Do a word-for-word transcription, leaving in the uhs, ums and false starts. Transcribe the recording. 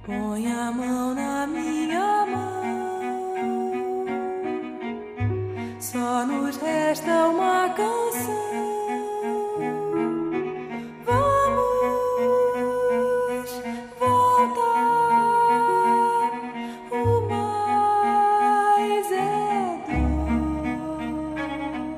Põe a mão na minha mão, só nos resta uma